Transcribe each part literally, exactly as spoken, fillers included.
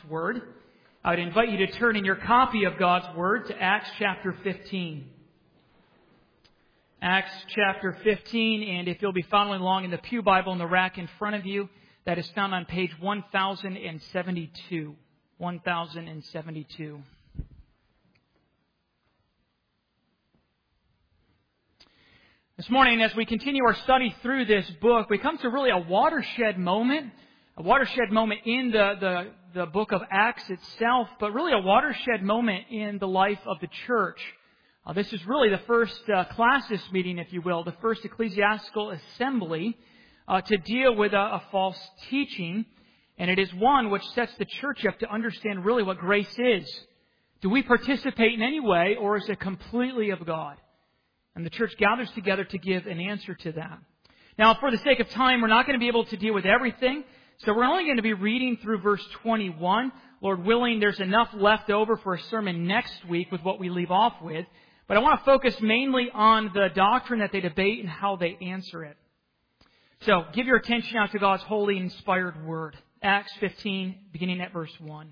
Word. I would invite you to turn in your copy of God's Word to Acts chapter fifteen. Acts chapter fifteen, and if you'll be following along in the Pew Bible in the rack in front of you, that is found on page one thousand seventy-two. one thousand seventy-two. This morning, as we continue our study through this book, we come to really a watershed moment, a watershed moment in the, the, the book of Acts itself, but really a watershed moment in the life of the church. Uh, this is really the first uh, classis meeting, if you will, the first ecclesiastical assembly uh, to deal with a, a false teaching, and it is one which sets the church up to understand really what grace is. Do we participate in any way, or is it completely of God? And the church gathers together to give an answer to that. Now, for the sake of time, we're not going to be able to deal with everything. So we're only going to be reading through verse twenty-one. Lord willing, there's enough left over for a sermon next week with what we leave off with. But I want to focus mainly on the doctrine that they debate and how they answer it. So give your attention now to God's holy, inspired Word. Acts fifteen, beginning at verse one.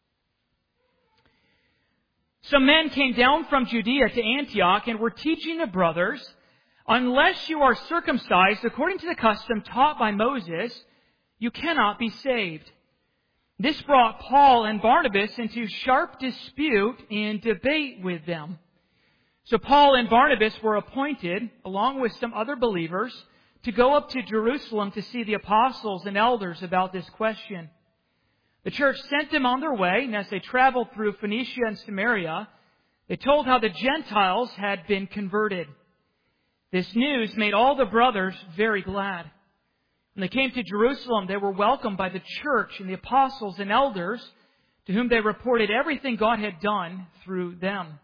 Some men came down from Judea to Antioch and were teaching the brothers, unless you are circumcised according to the custom taught by Moses, you cannot be saved. This brought Paul and Barnabas into sharp dispute and debate with them. So Paul and Barnabas were appointed, along with some other believers, to go up to Jerusalem to see the apostles and elders about this question. The church sent them on their way, and as they traveled through Phoenicia and Samaria, they told how the Gentiles had been converted. This news made all the brothers very glad. When they came to Jerusalem, they were welcomed by the church and the apostles and elders, to whom they reported everything God had done through them.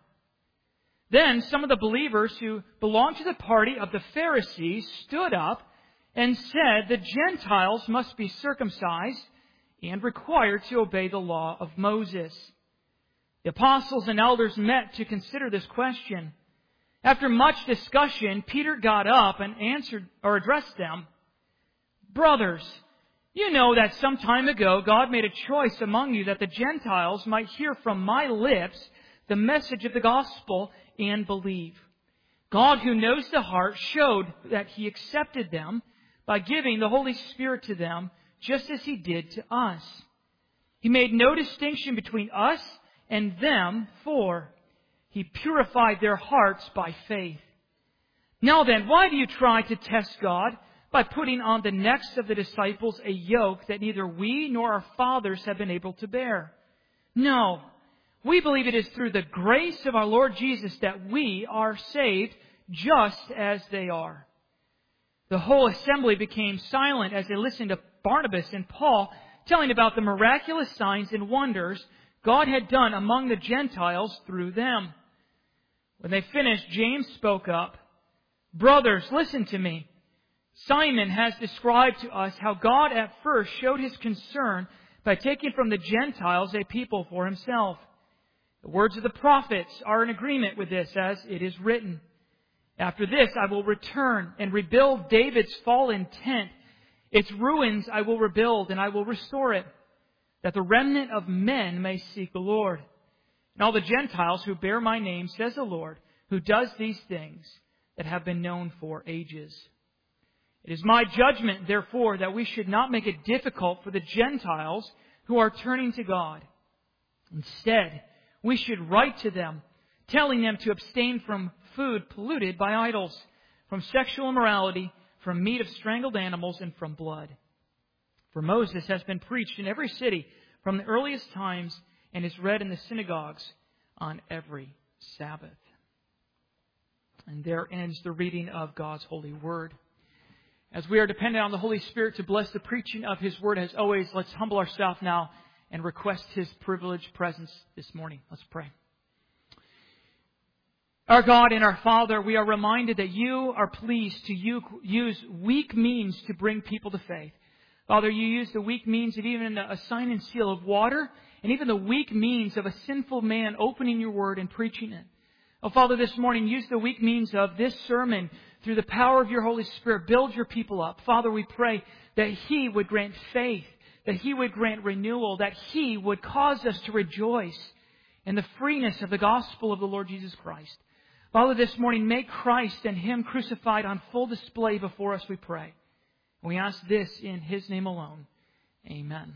Then some of the believers who belonged to the party of the Pharisees stood up and said the Gentiles must be circumcised and required to obey the law of Moses. The apostles and elders met to consider this question. After much discussion, Peter got up and answered or addressed them. Brothers, you know that some time ago God made a choice among you that the Gentiles might hear from my lips the message of the gospel and believe. God, who knows the heart, showed that He accepted them by giving the Holy Spirit to them, just as He did to us. He made no distinction between us and them, for He purified their hearts by faith. Now then, why do you try to test God by putting on the necks of the disciples a yoke that neither we nor our fathers have been able to bear? No, we believe it is through the grace of our Lord Jesus that we are saved, just as they are. The whole assembly became silent as they listened to Barnabas and Paul telling about the miraculous signs and wonders God had done among the Gentiles through them. When they finished, James spoke up. Brothers, listen to me. Simon has described to us how God at first showed His concern by taking from the Gentiles a people for Himself. The words of the prophets are in agreement with this, as it is written. After this I will return and rebuild David's fallen tent. Its ruins I will rebuild, and I will restore it, that the remnant of men may seek the Lord. And all the Gentiles who bear my name, says the Lord, who does these things that have been known for ages. It is my judgment, therefore, that we should not make it difficult for the Gentiles who are turning to God. Instead, we should write to them, telling them to abstain from food polluted by idols, from sexual immorality, from meat of strangled animals, and from blood. For Moses has been preached in every city from the earliest times and is read in the synagogues on every Sabbath. And there ends the reading of God's holy word. As we are dependent on the Holy Spirit to bless the preaching of His word, as always, let's humble ourselves now and request His privileged presence this morning. Let's pray. Our God and our Father, we are reminded that You are pleased to use weak means to bring people to faith. Father, You use the weak means of even a sign and seal of water, and even the weak means of a sinful man opening Your word and preaching it. Oh, Father, this morning, use the weak means of this sermon through the power of Your Holy Spirit. Build Your people up. Father, we pray that He would grant faith that He would grant renewal, that He would cause us to rejoice in the freeness of the gospel of the Lord Jesus Christ. Father, this morning, make Christ and Him crucified on full display before us, we pray. We ask this in His name alone. Amen.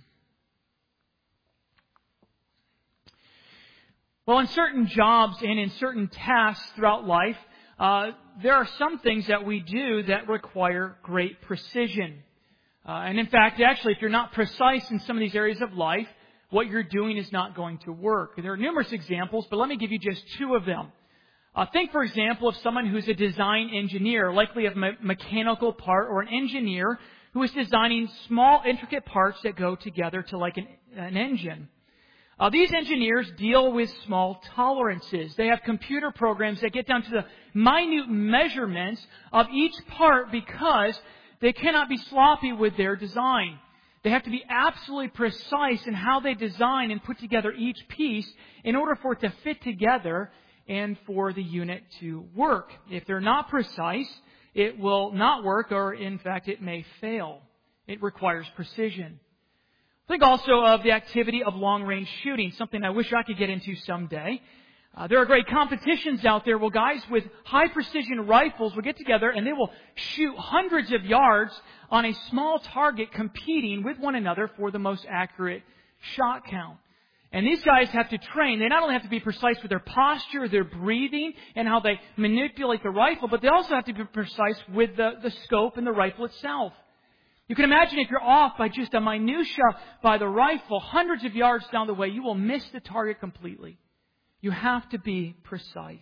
Well, in certain jobs and in certain tasks throughout life, uh, there are some things that we do that require great precision. Uh, and in fact, actually, if you're not precise in some of these areas of life, what you're doing is not going to work. There are numerous examples, but let me give you just two of them. Uh, think, for example, of someone who's a design engineer, likely a me- mechanical part, or an engineer who is designing small, intricate parts that go together to like an, an engine. Uh, these engineers deal with small tolerances. They have computer programs that get down to the minute measurements of each part because they cannot be sloppy with their design. They have to be absolutely precise in how they design and put together each piece in order for it to fit together and for the unit to work. If they're not precise, it will not work, or in fact, it may fail. It requires precision. Think also of the activity of long-range shooting, something I wish I could get into someday. Uh, there are great competitions out there where guys with high-precision rifles will get together and they will shoot hundreds of yards on a small target, competing with one another for the most accurate shot count. And these guys have to train. They not only have to be precise with their posture, their breathing, and how they manipulate the rifle, but they also have to be precise with the, the scope and the rifle itself. You can imagine if you're off by just a minutia by the rifle, hundreds of yards down the way, you will miss the target completely. You have to be precise.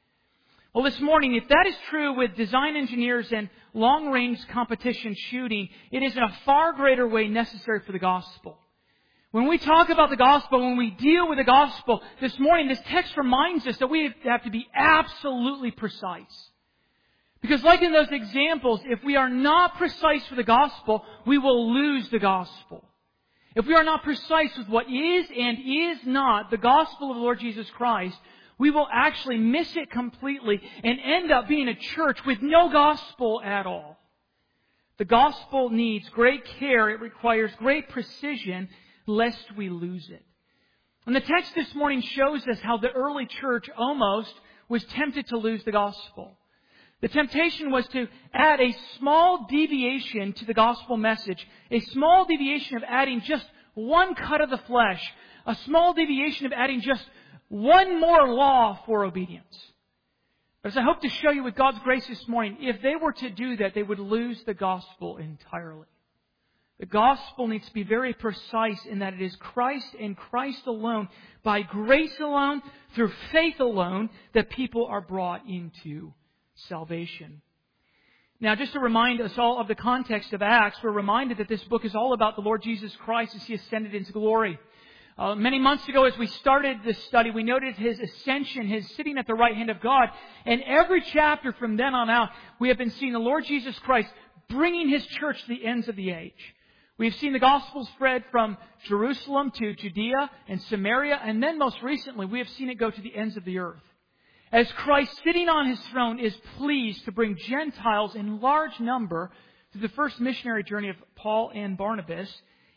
Well, this morning, if that is true with design engineers and long-range competition shooting, it is in a far greater way necessary for the gospel. When we talk about the gospel, when we deal with the gospel, this morning, this text reminds us that we have to be absolutely precise. Because like in those examples, if we are not precise with the gospel, we will lose the gospel. If we are not precise with what is and is not the gospel of the Lord Jesus Christ, we will actually miss it completely and end up being a church with no gospel at all. The gospel needs great care. It requires great precision, lest we lose it. And the text this morning shows us how the early church almost was tempted to lose the gospel. The temptation was to add a small deviation to the gospel message, a small deviation of adding just one cut of the flesh, a small deviation of adding just one more law for obedience. But as I hope to show you with God's grace this morning, if they were to do that, they would lose the gospel entirely. The gospel needs to be very precise in that it is Christ and Christ alone, by grace alone, through faith alone, that people are brought into salvation. Now, just to remind us all of the context of Acts, we're reminded that this book is all about the Lord Jesus Christ as He ascended into glory. Uh, many months ago, as we started this study, we noted His ascension, His sitting at the right hand of God. And every chapter from then on out, we have been seeing the Lord Jesus Christ bringing His church to the ends of the age. We've seen the gospel spread from Jerusalem to Judea and Samaria, and then most recently, we have seen it go to the ends of the earth. As Christ, sitting on His throne, is pleased to bring Gentiles in large number through the first missionary journey of Paul and Barnabas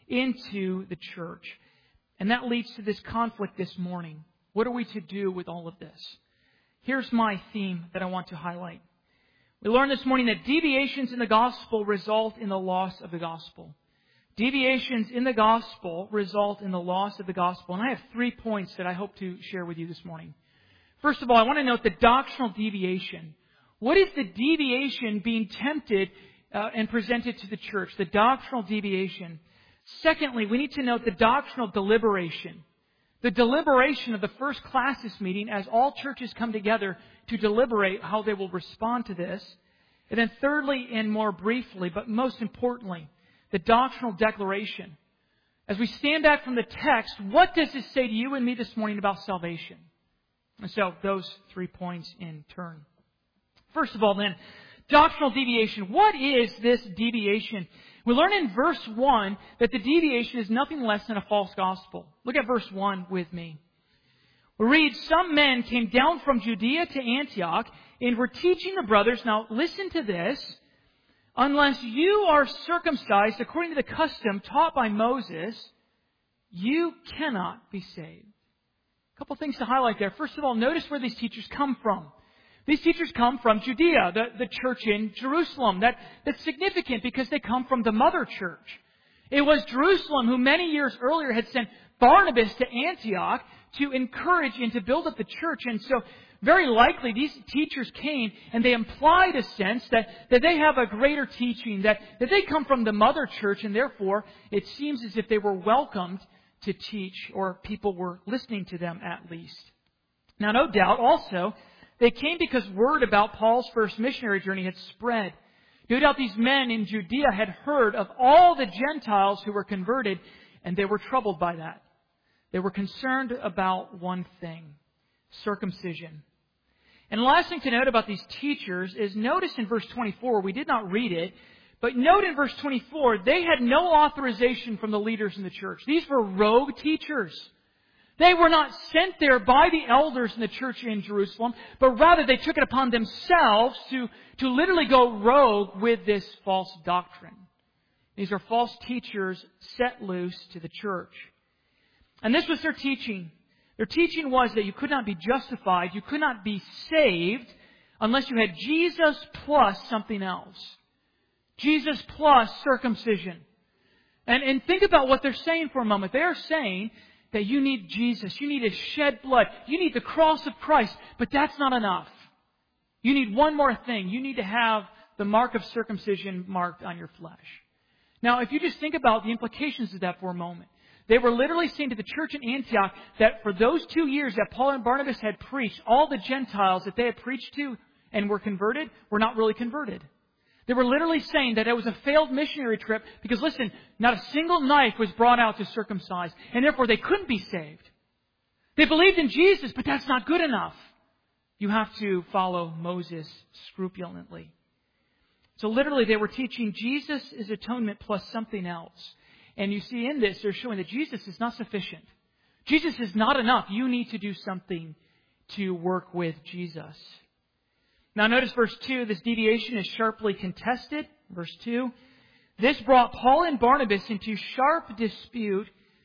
into the church. And that leads to this conflict this morning. What are we to do with all of this? Here's my theme that I want to highlight. We learned this morning that deviations in the gospel result in the loss of the gospel. Deviations in the gospel result in the loss of the gospel. And I have three points that I hope to share with you this morning. First of all, I want to note the doctrinal deviation. What is the deviation being tempted uh, and presented to the church? The doctrinal deviation. Secondly, we need to note the doctrinal deliberation. The deliberation of the first classis meeting as all churches come together to deliberate how they will respond to this. And then thirdly, and more briefly, but most importantly, the doctrinal declaration. As we stand back from the text, what does this say to you and me this morning about salvation? And so, those three points in turn. First of all then, doctrinal deviation. What is this deviation? We learn in verse one that the deviation is nothing less than a false gospel. Look at verse one with me. We read, some men came down from Judea to Antioch and were teaching the brothers. Now, listen to this. Unless you are circumcised according to the custom taught by Moses, you cannot be saved. A couple things to highlight there. First of all, notice where these teachers come from. These teachers come from Judea, the, the church in Jerusalem. That, that's significant because they come from the mother church. It was Jerusalem who many years earlier had sent Barnabas to Antioch to encourage and to build up the church. And so very likely these teachers came and they implied a sense that, that they have a greater teaching, that, that they come from the mother church, and therefore it seems as if they were welcomed to teach, or people were listening to them at least. Now, no doubt also, they came because word about Paul's first missionary journey had spread. No doubt these men in Judea had heard of all the Gentiles who were converted, and they were troubled by that. They were concerned about one thing: circumcision. And the last thing to note about these teachers is, notice in verse twenty-four, we did not read it, but note in verse twenty-four, they had no authorization from the leaders in the church. These were rogue teachers. They were not sent there by the elders in the church in Jerusalem, but rather they took it upon themselves to, to literally go rogue with this false doctrine. These are false teachers set loose to the church. And this was their teaching. Their teaching was that you could not be justified, you could not be saved, unless you had Jesus plus something else. Jesus plus circumcision. And, and think about what they're saying for a moment. They are saying that you need Jesus. You need His shed blood. You need the cross of Christ. But that's not enough. You need one more thing. You need to have the mark of circumcision marked on your flesh. Now, if you just think about the implications of that for a moment. They were literally saying to the church in Antioch that for those two years that Paul and Barnabas had preached, all the Gentiles that they had preached to and were converted were not really converted. They were literally saying that it was a failed missionary trip because, listen, not a single knife was brought out to circumcise, and therefore they couldn't be saved. They believed in Jesus, but that's not good enough. You have to follow Moses scrupulently. So literally they were teaching Jesus is atonement plus something else. And you see in this, they're showing that Jesus is not sufficient. Jesus is not enough. You need to do something to work with Jesus. Now notice verse two, this deviation is sharply contested. Verse two, this brought Paul and Barnabas into sharp dispute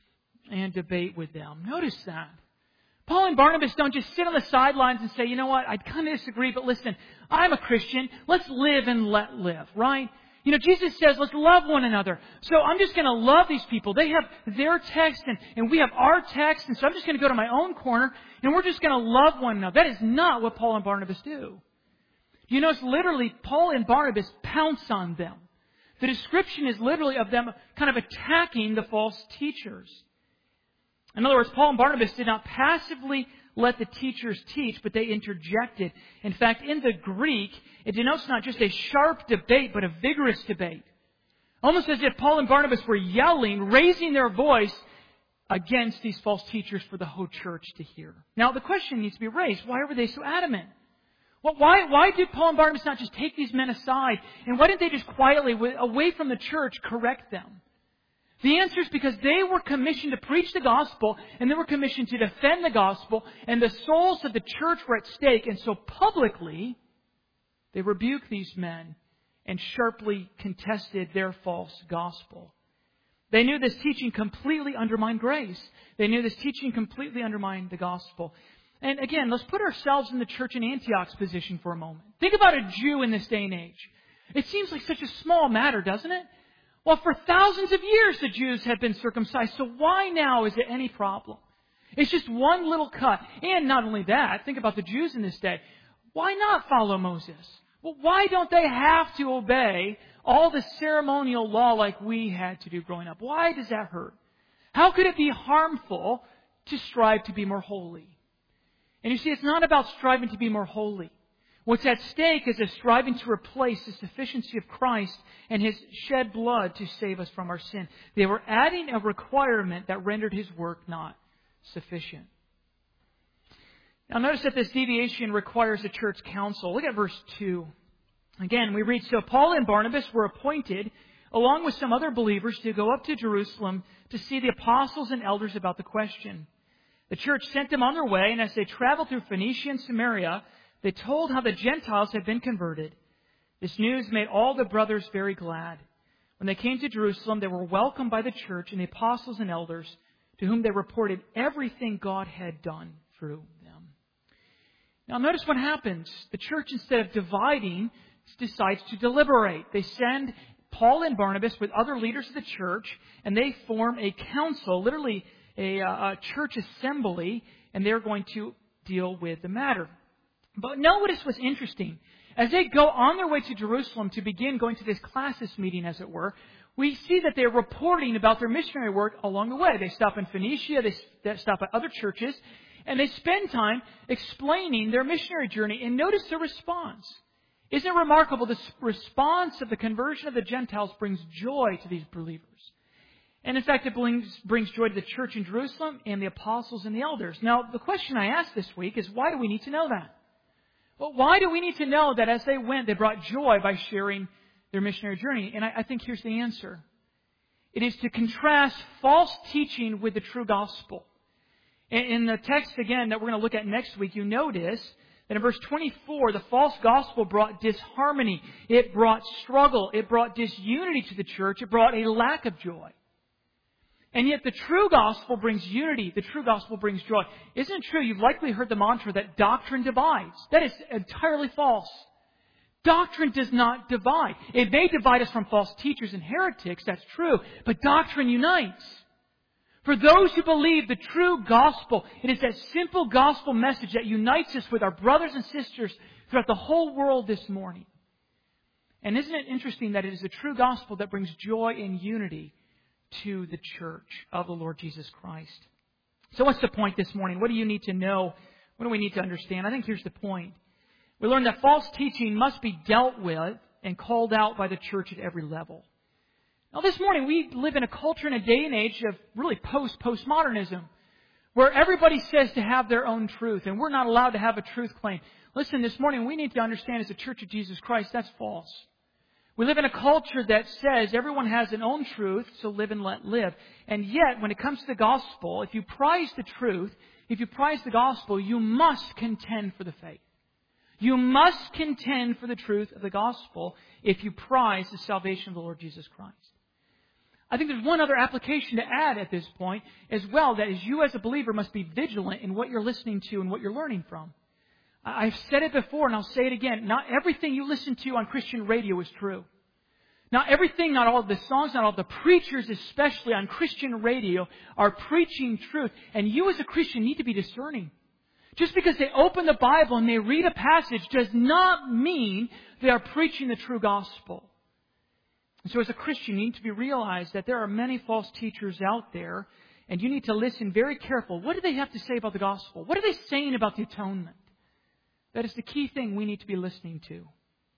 and debate with them. Notice that. Paul and Barnabas don't just sit on the sidelines and say, you know what, I kind of disagree, but listen, I'm a Christian. Let's live and let live, right? You know, Jesus says, let's love one another. So I'm just going to love these people. They have their text and, and we have our text. And so I'm just going to go to my own corner and we're just going to love one another. That is not what Paul and Barnabas do. You notice literally Paul and Barnabas pounce on them. The description is literally of them kind of attacking the false teachers. In other words, Paul and Barnabas did not passively let the teachers teach, but they interjected. In fact, in the Greek, it denotes not just a sharp debate, but a vigorous debate. Almost as if Paul and Barnabas were yelling, raising their voice against these false teachers for the whole church to hear. Now, the question needs to be raised. Why were they so adamant? Well, why, why did Paul and Barnabas not just take these men aside? And why didn't they just quietly, away from the church, correct them? The answer is because they were commissioned to preach the gospel, and they were commissioned to defend the gospel, and the souls of the church were at stake. And so publicly, they rebuked these men and sharply contested their false gospel. They knew this teaching completely undermined grace. They knew this teaching completely undermined the gospel. And again, let's put ourselves in the church in Antioch's position for a moment. Think about a Jew in this day and age. It seems like such a small matter, doesn't it? Well, for thousands of years the Jews have been circumcised, so why now is it any problem? It's just one little cut. And not only that, think about the Jews in this day. Why not follow Moses? Well, why don't they have to obey all the ceremonial law like we had to do growing up? Why does that hurt? How could it be harmful to strive to be more holy? And you see, it's not about striving to be more holy. What's at stake is a striving to replace the sufficiency of Christ and His shed blood to save us from our sin. They were adding a requirement that rendered His work not sufficient. Now notice that this deviation requires a church council. Look at verse two. Again, we read, so Paul and Barnabas were appointed, along with some other believers, to go up to Jerusalem to see the apostles and elders about the question. The church sent them on their way, and as they traveled through Phoenicia and Samaria, they told how the Gentiles had been converted. This news made all the brothers very glad. When they came to Jerusalem, they were welcomed by the church and the apostles and elders, to whom they reported everything God had done through them. Now notice what happens. The church, instead of dividing, decides to deliberate. They send Paul and Barnabas with other leaders of the church, and they form a council, literally a, a church assembly, and they're going to deal with the matter. But notice what's interesting. As they go on their way to Jerusalem to begin going to this classis meeting, as it were, we see that they're reporting about their missionary work along the way. They stop in Phoenicia, they stop at other churches, and they spend time explaining their missionary journey. And notice their response. Isn't it remarkable? The response of the conversion of the Gentiles brings joy to these believers. And in fact, it brings, brings joy to the church in Jerusalem and the apostles and the elders. Now, the question I asked this week is, why do we need to know that? Well, why do we need to know that as they went, they brought joy by sharing their missionary journey? And I, I think here's the answer. It is to contrast false teaching with the true gospel. In, in the text, again, that we're going to look at next week, you notice that in verse twenty-four, the false gospel brought disharmony. It brought struggle. It brought disunity to the church. It brought a lack of joy. And yet the true gospel brings unity. The true gospel brings joy. Isn't it true? You've likely heard the mantra that doctrine divides. That is entirely false. Doctrine does not divide. It may divide us from false teachers and heretics, that's true, but doctrine unites. For those who believe the true gospel, it is that simple gospel message that unites us with our brothers and sisters throughout the whole world this morning. And isn't it interesting that it is the true gospel that brings joy and unity to the church of the Lord Jesus Christ? So what's the point this morning? What do you need to know? What do we need to understand? I think here's the point. We learn that false teaching must be dealt with and called out by the church at every level. Now this morning we live in a culture and a day and age of really post-postmodernism, where everybody says to have their own truth and we're not allowed to have a truth claim. Listen, this morning we need to understand as the Church of Jesus Christ, that's false. We live in a culture that says everyone has an own truth, so live and let live. And yet, when it comes to the gospel, if you prize the truth, if you prize the gospel, you must contend for the faith. You must contend for the truth of the gospel if you prize the salvation of the Lord Jesus Christ. I think there's one other application to add at this point as well, that is you as a believer must be vigilant in what you're listening to and what you're learning from. I've said it before and I'll say it again. Not everything you listen to on Christian radio is true. Not everything, not all of the songs, not all of the preachers, especially on Christian radio, are preaching truth. And you as a Christian need to be discerning. Just because they open the Bible and they read a passage does not mean they are preaching the true gospel. And so as a Christian, you need to be realized that there are many false teachers out there, and you need to listen very careful. What do they have to say about the gospel? What are they saying about the atonement? That is the key thing we need to be listening to.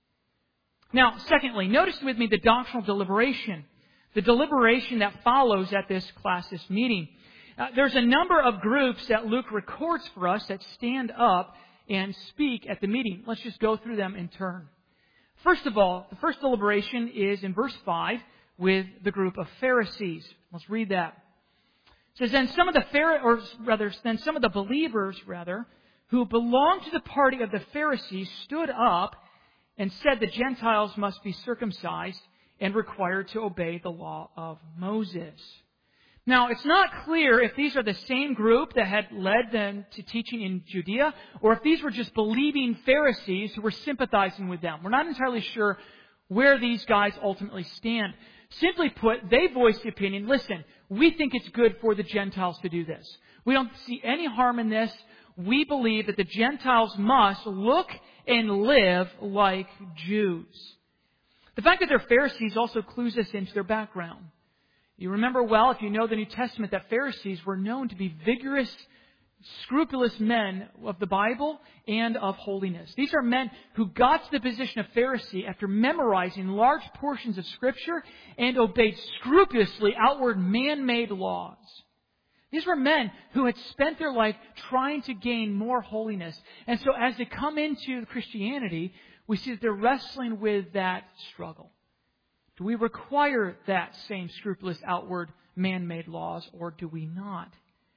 Now, secondly, notice with me the doctrinal deliberation. The deliberation that follows at this classis meeting. Uh, there's a number of groups that Luke records for us that stand up and speak at the meeting. Let's just go through them in turn. First of all, the first deliberation is in verse five with the group of Pharisees. Let's read that. It says, then some of the Phar- or rather, then some of the believers, rather, who belonged to the party of the Pharisees stood up and said the Gentiles must be circumcised and required to obey the law of Moses. Now, it's not clear if these are the same group that had led them to teaching in Judea, or if these were just believing Pharisees who were sympathizing with them. We're not entirely sure where these guys ultimately stand. Simply put, they voiced the opinion, listen, we think it's good for the Gentiles to do this. We don't see any harm in this. We believe that the Gentiles must look and live like Jews. The fact that they're Pharisees also clues us into their background. You remember well, if you know the New Testament, that Pharisees were known to be vigorous, scrupulous men of the Bible and of holiness. These are men who got to the position of Pharisee after memorizing large portions of Scripture and obeyed scrupulously outward man-made laws. These were men who had spent their life trying to gain more holiness. And so as they come into Christianity, we see that they're wrestling with that struggle. Do we require that same scrupulous outward man-made laws, or do we not?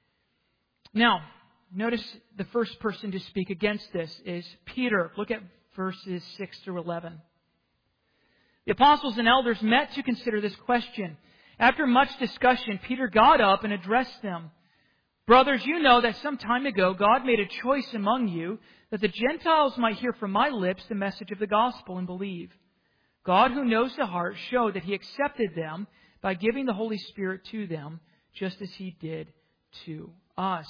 Now, notice the first person to speak against this is Peter. Look at verses six through eleven. The apostles and elders met to consider this question. After much discussion, Peter got up and addressed them. Brothers, you know that some time ago God made a choice among you that the Gentiles might hear from my lips the message of the gospel and believe. God, who knows the heart, showed that He accepted them by giving the Holy Spirit to them, just as He did to us.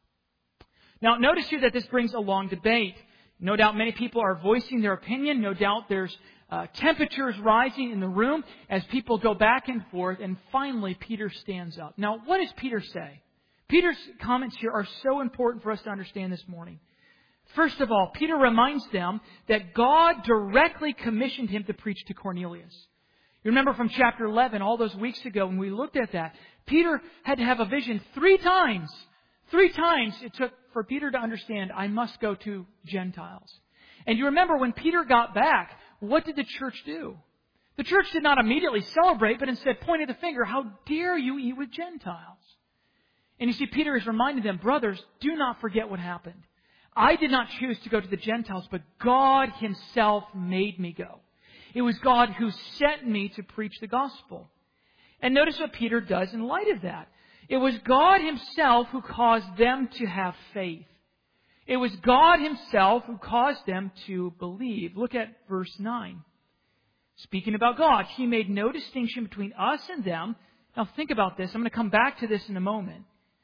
Now, notice here that this brings a long debate. No doubt many people are voicing their opinion. No doubt there's uh, temperatures rising in the room as people go back and forth. And finally, Peter stands up. Now, what does Peter say? Peter's comments here are so important for us to understand this morning. First of all, Peter reminds them that God directly commissioned him to preach to Cornelius. You remember from chapter eleven, all those weeks ago when we looked at that, Peter had to have a vision three times. Three times it took for Peter to understand, I must go to Gentiles. And you remember when Peter got back, what did the church do? The church did not immediately celebrate, but instead pointed the finger, how dare you eat with Gentiles? And you see, Peter is reminding them, brothers, do not forget what happened. I did not choose to go to the Gentiles, but God Himself made me go. It was God who sent me to preach the gospel. And notice what Peter does in light of that. It was God Himself who caused them to have faith. It was God Himself who caused them to believe. Look at verse nine. Speaking about God, He made no distinction between us and them. Now think about this. I'm going to come back to this in a moment.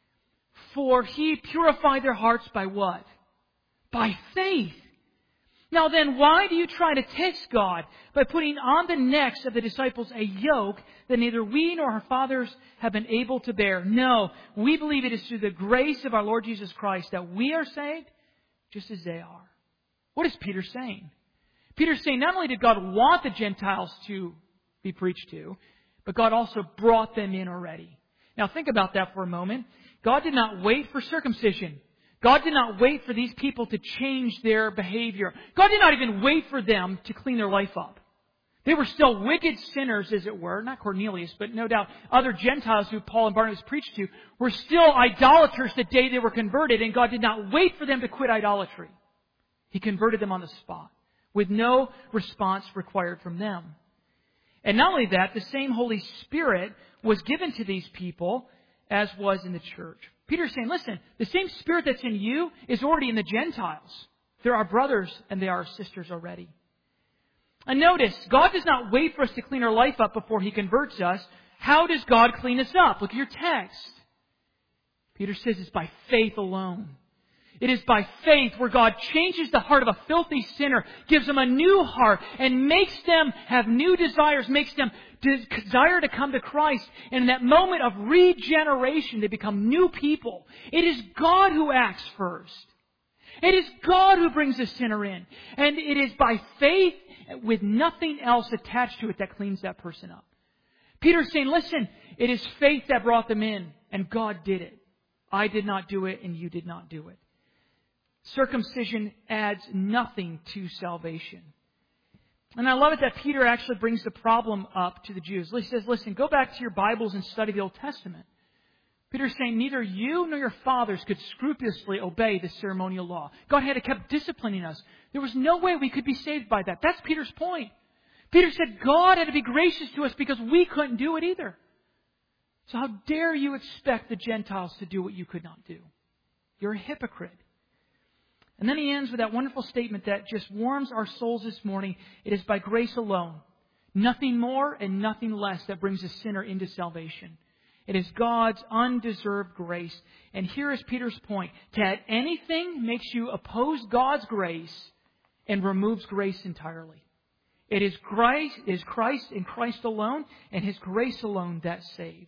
For He purified their hearts by what? By faith. Now then, why do you try to test God by putting on the necks of the disciples a yoke that neither we nor our fathers have been able to bear? No, we believe it is through the grace of our Lord Jesus Christ that we are saved just as they are. What is Peter saying? Peter's saying not only did God want the Gentiles to be preached to, but God also brought them in already. Now think about that for a moment. God did not wait for circumcision. God did not wait for these people to change their behavior. God did not even wait for them to clean their life up. They were still wicked sinners, as it were. Not Cornelius, but no doubt other Gentiles who Paul and Barnabas preached to were still idolaters the day they were converted, and God did not wait for them to quit idolatry. He converted them on the spot, with no response required from them. And not only that, the same Holy Spirit was given to these people as was in the church. Peter's saying, listen, the same Spirit that's in you is already in the Gentiles. They're our brothers and they are our sisters already. And notice, God does not wait for us to clean our life up before He converts us. How does God clean us up? Look at your text. Peter says it's by faith alone. It is by faith where God changes the heart of a filthy sinner, gives them a new heart, and makes them have new desires, makes them desire to come to Christ. And in that moment of regeneration, they become new people. It is God who acts first. It is God who brings the sinner in. And it is by faith with nothing else attached to it that cleans that person up. Peter's saying, listen, it is faith that brought them in, and God did it. I did not do it, and you did not do it. Circumcision adds nothing to salvation. And I love it that Peter actually brings the problem up to the Jews. He says, listen, go back to your Bibles and study the Old Testament. Peter's saying neither you nor your fathers could scrupulously obey the ceremonial law. God had to keep disciplining us. There was no way we could be saved by that. That's Peter's point. Peter said God had to be gracious to us because we couldn't do it either. So how dare you expect the Gentiles to do what you could not do? You're a hypocrite. And then he ends with that wonderful statement that just warms our souls this morning. It is by grace alone, nothing more and nothing less, that brings a sinner into salvation. It is God's undeserved grace. And here is Peter's point. To add anything makes you oppose God's grace and removes grace entirely. It is Christ, it is Christ and Christ alone and His grace alone that saves.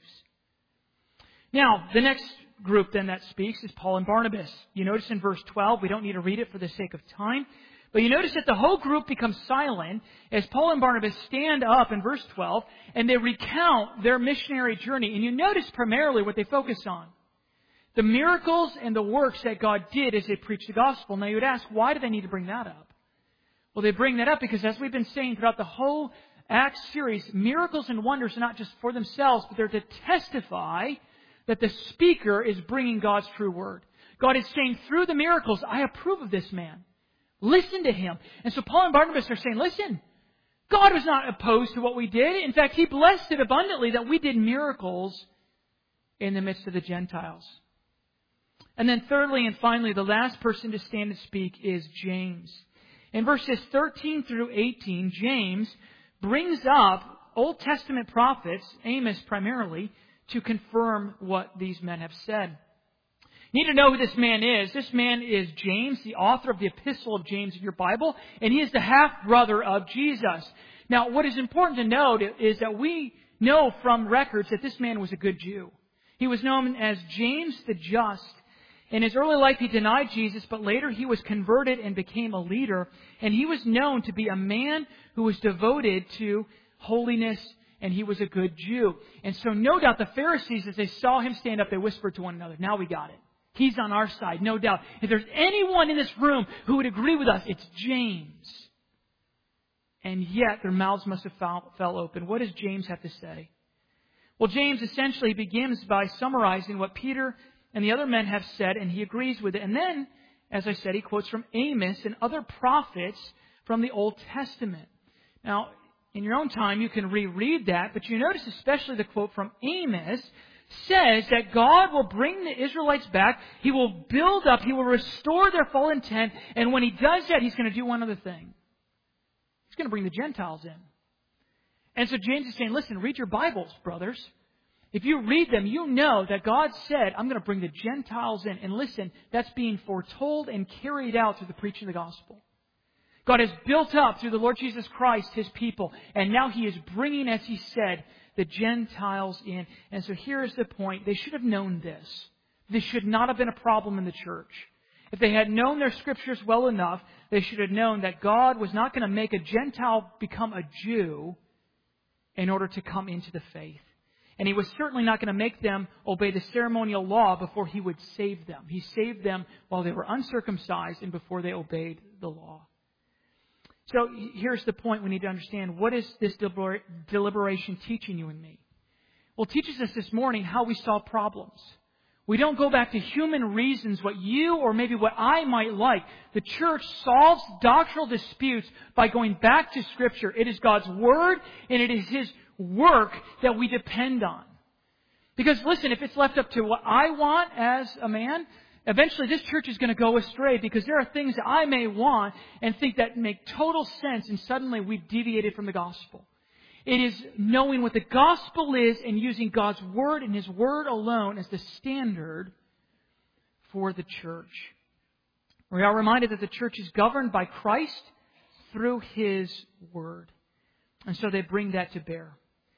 Now, the next group then that speaks is Paul and Barnabas. You notice in verse twelve, we don't need to read it for the sake of time, but you notice that the whole group becomes silent as Paul and Barnabas stand up in verse twelve and they recount their missionary journey. And you notice primarily what they focus on. The miracles and the works that God did as they preached the gospel. Now you would ask, why do they need to bring that up? Well, they bring that up because as we've been saying throughout the whole Acts series, miracles and wonders are not just for themselves, but they're to testify that the speaker is bringing God's true word. God is saying through the miracles, I approve of this man. Listen to him. And so Paul and Barnabas are saying, listen, God was not opposed to what we did. In fact, He blessed it abundantly that we did miracles in the midst of the Gentiles. And then thirdly and finally, the last person to stand and speak is James. In verses thirteen through eighteen, James brings up Old Testament prophets, Amos primarily, to confirm what these men have said. You need to know who this man is. This man is James, the author of the Epistle of James in your Bible, and he is the half-brother of Jesus. Now, what is important to note is that we know from records that this man was a good Jew. He was known as James the Just. In his early life, he denied Jesus, but later he was converted and became a leader. And he was known to be a man who was devoted to holiness, and he was a good Jew. And so no doubt the Pharisees, as they saw him stand up, they whispered to one another, "Now we got it. He's on our side, no doubt. If there's anyone in this room who would agree with us, it's James." And yet their mouths must have fell, fell open. What does James have to say? Well, James essentially begins by summarizing what Peter and the other men have said, and he agrees with it. And then, as I said, he quotes from Amos and other prophets from the Old Testament. Now, in your own time, you can reread that, but you notice especially the quote from Amos says that God will bring the Israelites back. He will build up. He will restore their full intent. And when He does that, He's going to do one other thing. He's going to bring the Gentiles in. And so James is saying, listen, read your Bibles, brothers. If you read them, you know that God said, I'm going to bring the Gentiles in. And listen, that's being foretold and carried out through the preaching of the gospel. God has built up through the Lord Jesus Christ His people. And now He is bringing, as He said, the Gentiles in. And so here's the point. They should have known this. This should not have been a problem in the church. If they had known their Scriptures well enough, they should have known that God was not going to make a Gentile become a Jew in order to come into the faith. And He was certainly not going to make them obey the ceremonial law before He would save them. He saved them while they were uncircumcised and before they obeyed the law. So here's the point we need to understand. What is this deliberation teaching you and me? Well, it teaches us this morning how we solve problems. We don't go back to human reasons, what you or maybe what I might like. The church solves doctrinal disputes by going back to Scripture. It is God's Word and it is His work that we depend on. Because listen, if it's left up to what I want as a man, eventually this church is going to go astray because there are things that I may want and think that make total sense, and suddenly we've deviated from the gospel. It is knowing what the gospel is and using God's Word and His Word alone as the standard for the church. We are reminded that the church is governed by Christ through His Word. And so they bring that to bear.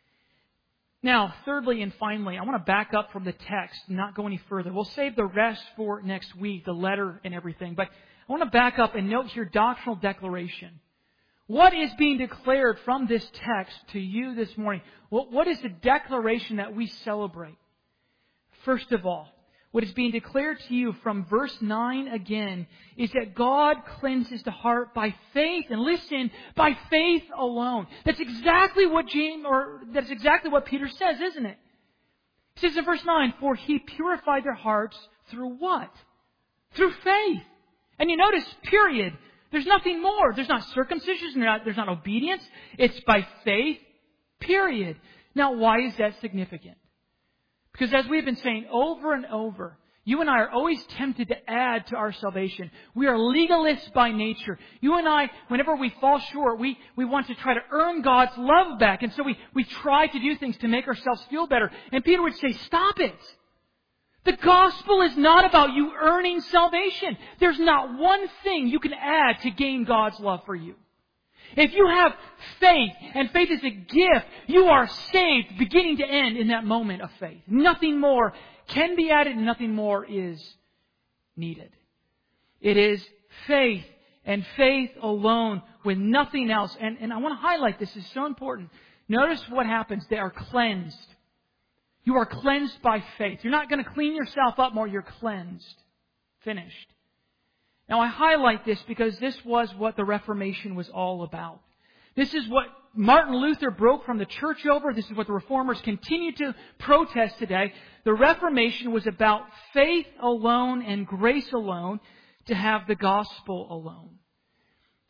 Now, thirdly and finally, I want to back up from the text and not go any further. We'll save the rest for next week, the letter and everything. But I want to back up and note your doctrinal declaration. What is being declared from this text to you this morning? What is the declaration that we celebrate? First of all, what is being declared to you from verse nine again is that God cleanses the heart by faith, and listen, by faith alone. That's exactly what James, or that's exactly what Peter says, isn't it? He says in verse nine, "For He purified their hearts through what? Through faith." And you notice, period. There's nothing more. There's not circumcision. There's not, there's not obedience. It's by faith, period. Now, why is that significant? Because as we've been saying over and over, you and I are always tempted to add to our salvation. We are legalists by nature. You and I, whenever we fall short, we, we want to try to earn God's love back. And so we, we try to do things to make ourselves feel better. And Peter would say, stop it. The gospel is not about you earning salvation. There's not one thing you can add to gain God's love for you. If you have faith, and faith is a gift, you are saved beginning to end in that moment of faith. Nothing more can be added and nothing more is needed. It is faith and faith alone with nothing else. And, and I want to highlight this. This is so important. Notice what happens. They are cleansed. You are cleansed by faith. You're not going to clean yourself up more. You're cleansed. Finished. Now, I highlight this because this was what the Reformation was all about. This is what Martin Luther broke from the church over. This is what the Reformers continue to protest today. The Reformation was about faith alone and grace alone to have the gospel alone.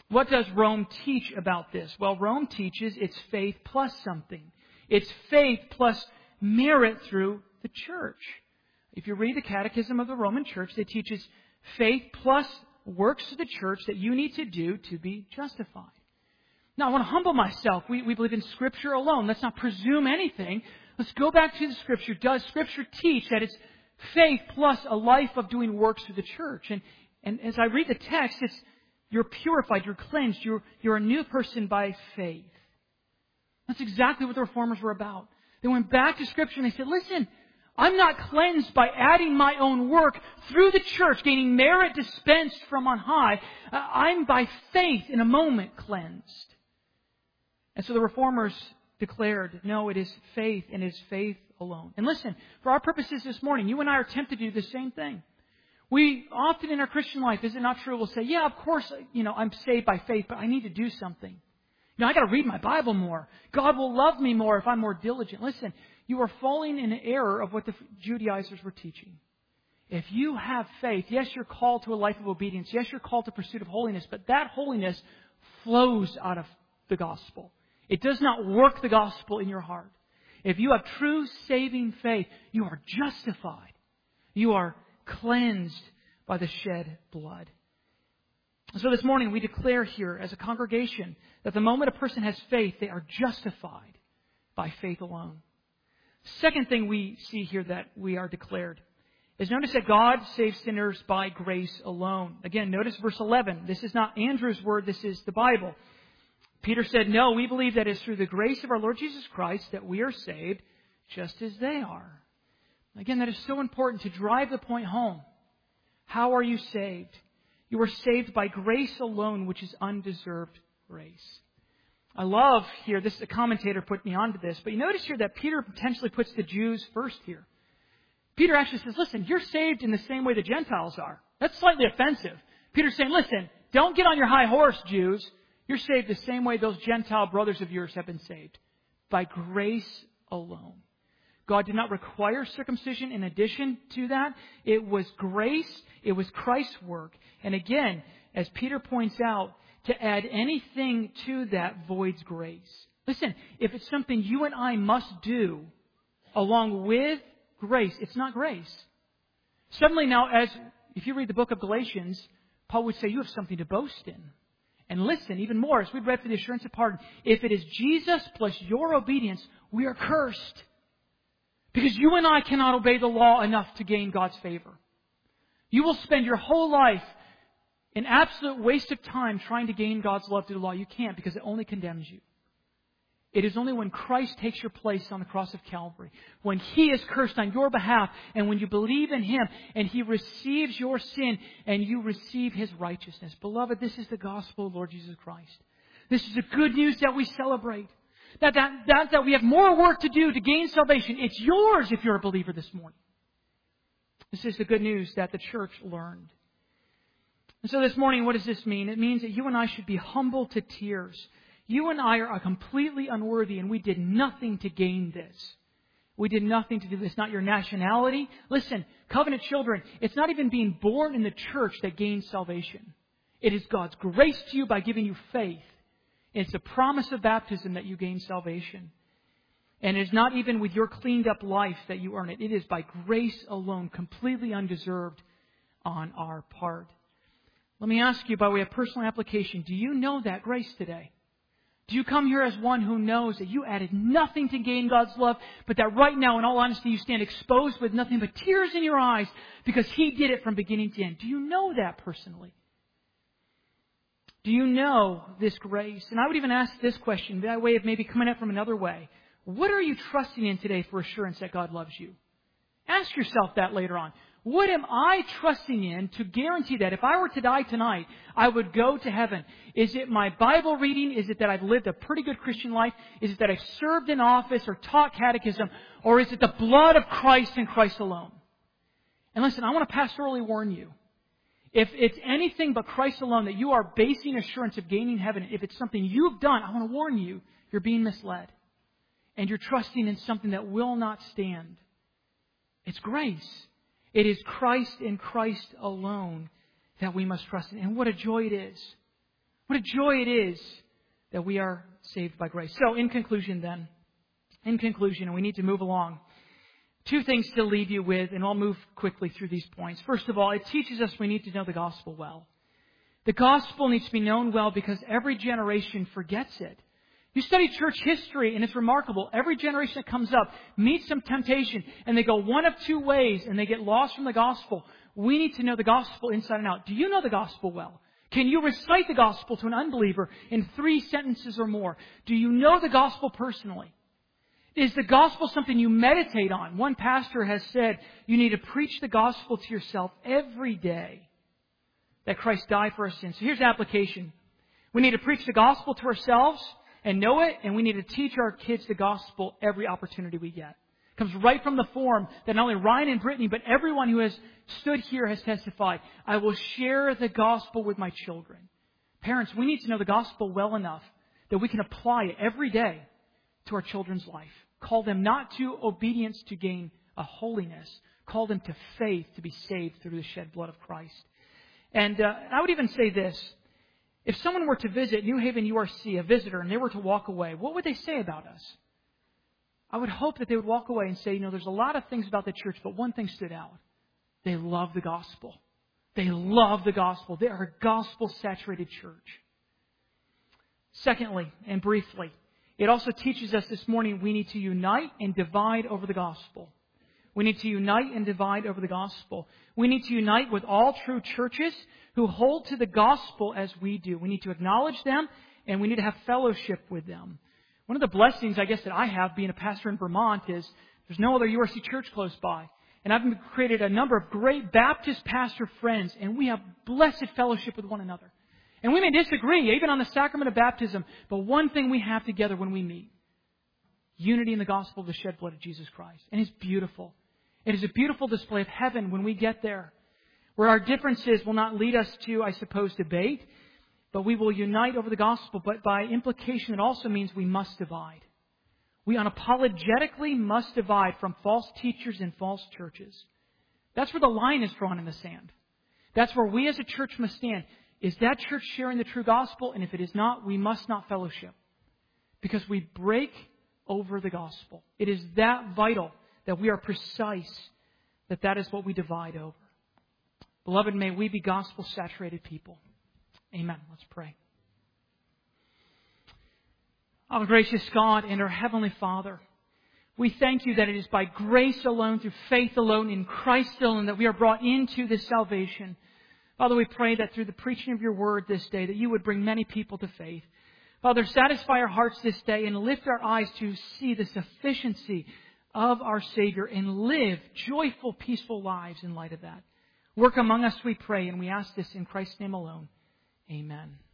What does Rome teach about this? Well, Rome teaches it's faith plus something. It's faith plus merit through the church. If you read the Catechism of the Roman Church, it teaches faith plus works of the church that you need to do to be justified. Now, I want to humble myself. We, we believe in Scripture alone. Let's not presume anything. Let's go back to the Scripture. Does Scripture teach that it's faith plus a life of doing works through the church? And, and as I read the text, it's you're purified, you're cleansed, you're, you're a new person by faith. That's exactly what the Reformers were about. They went back to Scripture and they said, listen, I'm not cleansed by adding my own work through the church, gaining merit dispensed from on high. Uh, I'm by faith in a moment cleansed. And so the Reformers declared, no, it is faith and it is faith alone. And listen, for our purposes this morning, you and I are tempted to do the same thing. We often in our Christian life, is it not true, we'll say, yeah, of course, you know, I'm saved by faith, but I need to do something. You know, I got to read my Bible more. God will love me more if I'm more diligent. Listen, you are falling in an error of what the Judaizers were teaching. If you have faith, yes, you're called to a life of obedience. Yes, you're called to pursuit of holiness, but that holiness flows out of the gospel. It does not work the gospel in your heart. If you have true saving faith, you are justified. You are cleansed by the shed blood. So this morning we declare here as a congregation that the moment a person has faith, they are justified by faith alone. Second thing we see here that we are declared is notice that God saves sinners by grace alone. Again, notice verse eleven. This is not Andrew's word, this is the Bible. Peter said, no, we believe that it's through the grace of our Lord Jesus Christ that we are saved just as they are. Again, that is so important to drive the point home. How are you saved? You are saved by grace alone, which is undeserved grace. I love here, this a commentator put me onto this, but you notice here that Peter potentially puts the Jews first here. Peter actually says, listen, you're saved in the same way the Gentiles are. That's slightly offensive. Peter's saying, listen, don't get on your high horse, Jews. You're saved the same way those Gentile brothers of yours have been saved. By grace alone. God did not require circumcision in addition to that. It was grace. It was Christ's work. And again, as Peter points out, to add anything to that voids grace. Listen, if it's something you and I must do along with grace, it's not grace. Suddenly now, as if you read the book of Galatians, Paul would say you have something to boast in. And listen, even more, as we read for the assurance of pardon, if it is Jesus plus your obedience, we are cursed. Because you and I cannot obey the law enough to gain God's favor. You will spend your whole life an absolute waste of time trying to gain God's love through the law. You can't, because it only condemns you. It is only when Christ takes your place on the cross of Calvary, when He is cursed on your behalf, and when you believe in Him, and He receives your sin, and you receive His righteousness. Beloved, this is the gospel of Lord Jesus Christ. This is the good news that we celebrate. That, that, that, that we have more work to do to gain salvation. It's yours if you're a believer this morning. This is the good news that the church learned. And so this morning, what does this mean? It means that you and I should be humble to tears. You and I are completely unworthy, and we did nothing to gain this. We did nothing to do this. Not your nationality. Listen, covenant children, it's not even being born in the church that gains salvation. It is God's grace to you by giving you faith. It's the promise of baptism that you gain salvation. And it is not even with your cleaned up life that you earn it. It is by grace alone, completely undeserved on our part. Let me ask you by way of personal application, do you know that grace today? Do you come here as one who knows that you added nothing to gain God's love, but that right now, in all honesty, you stand exposed with nothing but tears in your eyes because He did it from beginning to end? Do you know that personally? Do you know this grace? And I would even ask this question by way of maybe coming at from another way. What are you trusting in today for assurance that God loves you? Ask yourself that later on. What am I trusting in to guarantee that if I were to die tonight, I would go to heaven? Is it my Bible reading? Is it that I've lived a pretty good Christian life? Is it that I've served in office or taught catechism? Or is it the blood of Christ and Christ alone? And listen, I want to pastorally warn you. If it's anything but Christ alone that you are basing assurance of gaining heaven, if it's something you've done, I want to warn you, you're being misled. And you're trusting in something that will not stand. It's grace. It is Christ and Christ alone that we must trust in. And what a joy it is. What a joy it is that we are saved by grace. So in conclusion then, in conclusion, and we need to move along, two things to leave you with, and I'll move quickly through these points. First of all, it teaches us we need to know the gospel well. The gospel needs to be known well because every generation forgets it. You study church history and it's remarkable. Every generation that comes up meets some temptation and they go one of two ways and they get lost from the gospel. We need to know the gospel inside and out. Do you know the gospel well? Can you recite the gospel to an unbeliever in three sentences or more? Do you know the gospel personally? Is the gospel something you meditate on? One pastor has said you need to preach the gospel to yourself every day, that Christ died for our sins. So here's the application. We need to preach the gospel to ourselves and know it, and we need to teach our kids the gospel every opportunity we get. It comes right from the form that not only Ryan and Brittany, but everyone who has stood here has testified. I will share the gospel with my children. Parents, we need to know the gospel well enough that we can apply it every day to our children's life. Call them not to obedience to gain a holiness. Call them to faith to be saved through the shed blood of Christ. And uh, I would even say this. If someone were to visit New Haven U R C, a visitor, and they were to walk away, what would they say about us? I would hope that they would walk away and say, you know, there's a lot of things about the church, but one thing stood out. They love the gospel. They love the gospel. They are a gospel-saturated church. Secondly, and briefly, it also teaches us this morning we need to unite and divide over the gospel. We need to unite and divide over the gospel. We need to unite with all true churches who hold to the gospel as we do. We need to acknowledge them and we need to have fellowship with them. One of the blessings, I guess, that I have being a pastor in Vermont is there's no other U R C church close by. And I've created a number of great Baptist pastor friends, and we have blessed fellowship with one another. And we may disagree, even on the sacrament of baptism, but one thing we have together when we meet, unity in the gospel of the shed blood of Jesus Christ. And it's beautiful. It is a beautiful display of heaven when we get there, where our differences will not lead us to, I suppose, debate, but we will unite over the gospel. But by implication, it also means we must divide. We unapologetically must divide from false teachers and false churches. That's where the line is drawn in the sand. That's where we as a church must stand. Is that church sharing the true gospel? And if it is not, we must not fellowship. Because we break over the gospel. It is that vital that we are precise that that is what we divide over. Beloved, may we be gospel-saturated people. Amen. Let's pray. Our gracious God and our Heavenly Father, we thank You that it is by grace alone, through faith alone, in Christ alone, that we are brought into this salvation. Father, we pray that through the preaching of Your word this day, that You would bring many people to faith. Father, satisfy our hearts this day and lift our eyes to see the sufficiency of our Savior and live joyful, peaceful lives in light of that. Work among us, we pray, and we ask this in Christ's name alone. Amen.